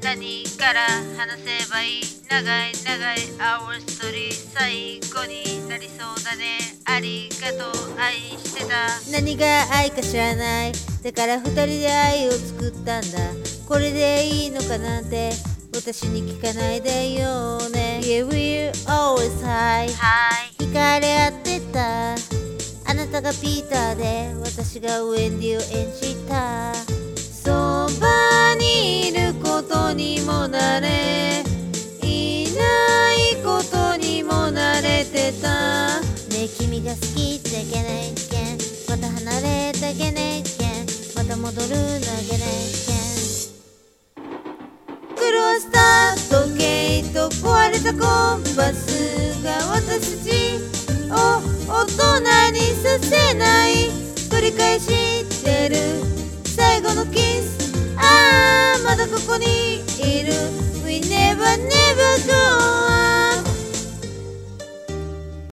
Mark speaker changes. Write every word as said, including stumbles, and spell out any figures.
Speaker 1: 何から話せばいい？長い長い Our story 最後になりそうだね。ありがとう、愛してた。
Speaker 2: 何が愛か知らない。だから二人で愛を作ったんだ。これでいいのかなんて私に聞かないでよね。 Yeah, we're always high
Speaker 1: はい。
Speaker 2: 惹かれ合ってた。あなたがピーターで私がウェンディを演じた。そばにいることにも慣れ、いないことにも慣れてた。ねえ君が好きってゲネッケン、また離れたゲネッケン、また戻るなゲネッケン。黒スター時計と壊れたコンパスが私たちを大人にさせない。繰り返してる最後のキス、ああまだここにいる。 We never never go